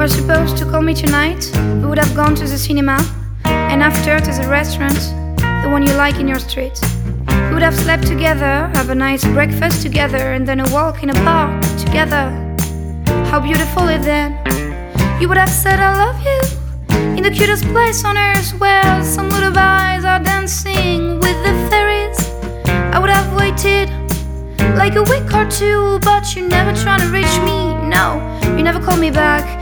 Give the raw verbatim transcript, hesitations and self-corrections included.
You were supposed to call me tonight. We would have gone to the cinema, and after to the restaurant, the one you like in your street. We would have slept together, have a nice breakfast together, and then a walk in a park together. How beautiful it then. You would have said I love you in the cutest place on earth, where some lullabies are dancing with the fairies. I would have waited like a week or two, but you never try to reach me. No, you never called me back.